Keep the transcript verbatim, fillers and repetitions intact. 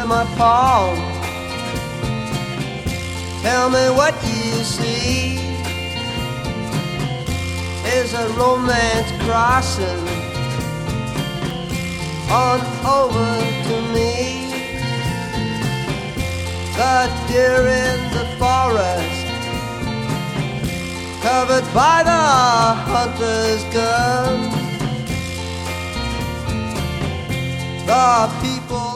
by my palm. Tell me what you see. Is a romance crossing on over to me? The deer in the forest, covered by the hunter's gun. The people